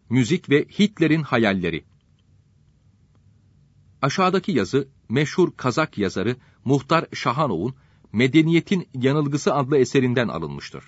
Müzik ve Hitler'in hayalleri. Aşağıdaki yazı, meşhur Kazak yazarı Muhtar Şahanov'un Medeniyetin Yanılgısı adlı eserinden alınmıştır.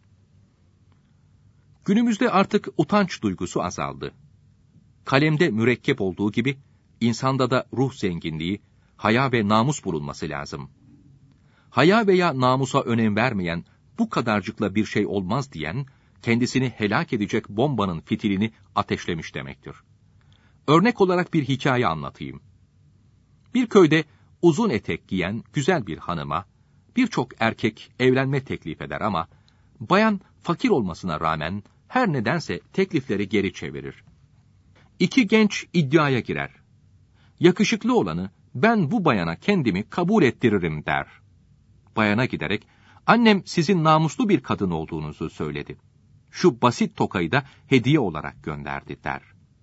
Günümüzde artık utanç duygusu azaldı. Kalemde mürekkep olduğu gibi, insanda da ruh zenginliği, haya ve namus bulunması lazım. Haya veya namusa önem vermeyen, bu kadarcıkla bir şey olmaz diyen, kendisini helak edecek bombanın fitilini ateşlemiş demektir. Örnek olarak bir hikaye anlatayım. Bir köyde uzun etek giyen güzel bir hanıma, birçok erkek evlenme teklif eder ama, bayan fakir olmasına rağmen her nedense teklifleri geri çevirir. İki genç iddiaya girer. Yakışıklı olanı, ben bu bayana kendimi kabul ettiririm der. Bayana giderek, annem sizin namuslu bir kadın olduğunuzu söyledi. Şu basit tokayı da hediye olarak gönderdi der.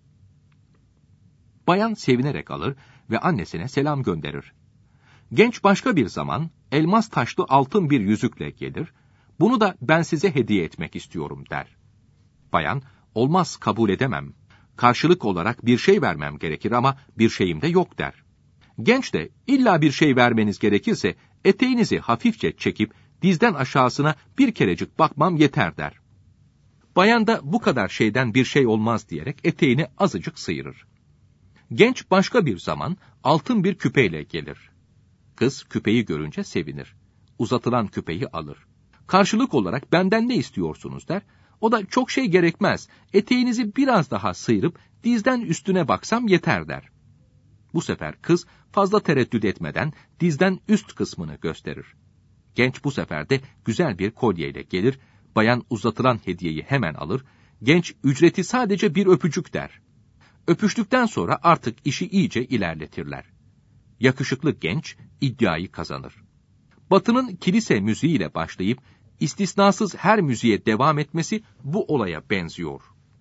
Bayan sevinerek alır ve annesine selam gönderir. Genç başka bir zaman elmas taşlı altın bir yüzükle gelir, bunu da ben size hediye etmek istiyorum der. Bayan, olmaz kabul edemem, karşılık olarak bir şey vermem gerekir ama bir şeyim de yok der. Genç de illa bir şey vermeniz gerekirse eteğinizi hafifçe çekip dizden aşağısına bir kerecik bakmam yeter der. Bayan da bu kadar şeyden bir şey olmaz diyerek eteğini azıcık sıyırır. Genç başka bir zaman altın bir küpeyle gelir. Kız küpeyi görünce sevinir. Uzatılan küpeyi alır. Karşılık olarak benden ne istiyorsunuz der. O da çok şey gerekmez, eteğinizi biraz daha sıyırıp dizden üstüne baksam yeter der. Bu sefer kız fazla tereddüt etmeden dizden üst kısmını gösterir. Genç bu sefer de güzel bir kolyeyle gelir, bayan uzatılan hediyeyi hemen alır, genç ücreti sadece bir öpücük der. Öpüştükten sonra artık işi iyice ilerletirler. Yakışıklı genç iddiayı kazanır. Batı'nın kilise müziğiyle başlayıp istisnasız her müziğe devam etmesi bu olaya benziyor.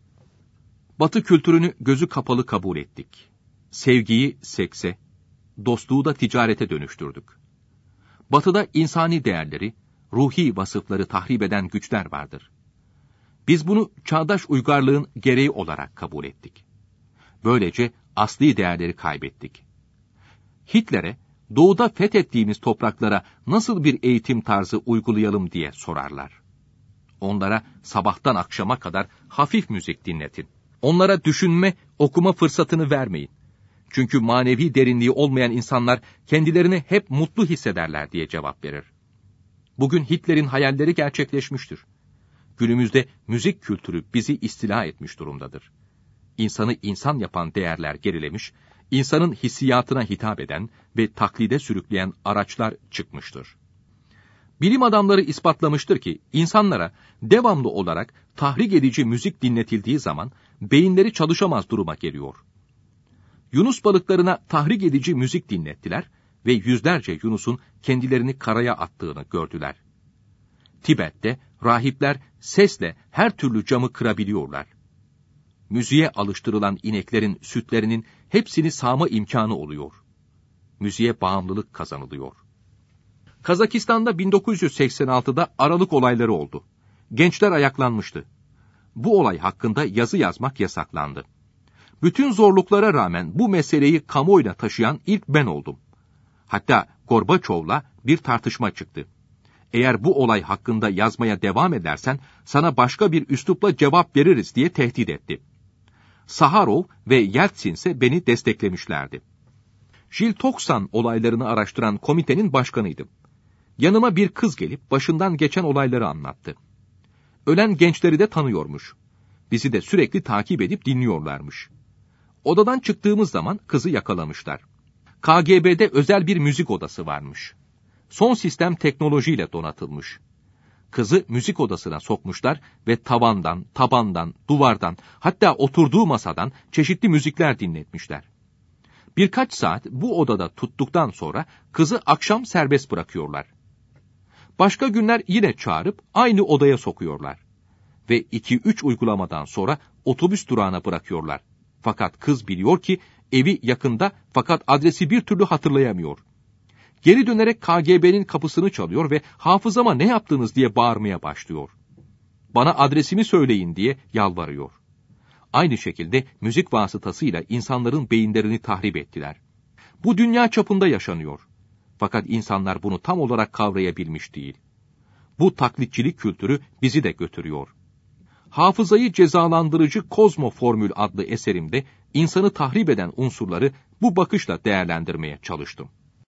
Batı kültürünü gözü kapalı kabul ettik. Sevgiyi sekse, dostluğu da ticarete dönüştürdük. Batı'da insani değerleri, ruhi vasıfları tahrip eden güçler vardır. Biz bunu çağdaş uygarlığın gereği olarak kabul ettik. Böylece asli değerleri kaybettik. Hitler'e, doğuda fethettiğimiz topraklara nasıl bir eğitim tarzı uygulayalım diye sorarlar. Onlara sabahtan akşama kadar hafif müzik dinletin. Onlara düşünme, okuma fırsatını vermeyin. Çünkü manevi derinliği olmayan insanlar kendilerini hep mutlu hissederler diye cevap verir. Bugün Hitler'in hayalleri gerçekleşmiştir. Günümüzde müzik kültürü bizi istila etmiş durumdadır. İnsanı insan yapan değerler gerilemiş, insanın hissiyatına hitap eden ve taklide sürükleyen araçlar çıkmıştır. Bilim adamları ispatlamıştır ki insanlara devamlı olarak tahrik edici müzik dinletildiği zaman beyinleri çalışamaz duruma geliyor. Yunus balıklarına tahrik edici müzik dinlettiler ve yüzlerce yunus'un kendilerini karaya attığını gördüler. Tibet'te rahipler sesle her türlü camı kırabiliyorlar. Müziğe alıştırılan ineklerin sütlerinin hepsini sağma imkanı oluyor. Müziğe bağımlılık kazanılıyor. Kazakistan'da 1986'da Aralık olayları oldu. Gençler ayaklanmıştı. Bu olay hakkında yazı yazmak yasaklandı. Bütün zorluklara rağmen bu meseleyi kamuoyuna taşıyan ilk ben oldum. Hatta Gorbaçov'la bir tartışma çıktı. Eğer bu olay hakkında yazmaya devam edersen sana başka bir üslupla cevap veririz diye tehdit etti. Saharov ve Yeltsin ise beni desteklemişlerdi. Jiltoksan olaylarını araştıran komitenin başkanıydım. Yanıma bir kız gelip başından geçen olayları anlattı. Ölen gençleri de tanıyormuş. Bizi de sürekli takip edip dinliyorlarmış. Odadan çıktığımız zaman kızı yakalamışlar. KGB'de özel bir müzik odası varmış. Son sistem teknolojiyle donatılmış. Kızı müzik odasına sokmuşlar ve tavandan, tabandan, duvardan, hatta oturduğu masadan çeşitli müzikler dinletmişler. Birkaç saat bu odada tuttuktan sonra kızı akşam serbest bırakıyorlar. Başka günler yine çağırıp aynı odaya sokuyorlar. Ve 2-3 uygulamadan sonra otobüs durağına bırakıyorlar. Fakat kız biliyor ki evi yakında fakat adresi bir türlü hatırlayamıyor. Geri dönerek KGB'nin kapısını çalıyor ve hafızama ne yaptınız diye bağırmaya başlıyor. Bana adresimi söyleyin diye yalvarıyor. Aynı şekilde müzik vasıtasıyla insanların beyinlerini tahrip ettiler. Bu dünya çapında yaşanıyor. Fakat insanlar bunu tam olarak kavrayabilmiş değil. Bu taklitçilik kültürü bizi de götürüyor. Hafızayı cezalandırıcı Kozmo Formül adlı eserimde insanı tahrip eden unsurları bu bakışla değerlendirmeye çalıştım.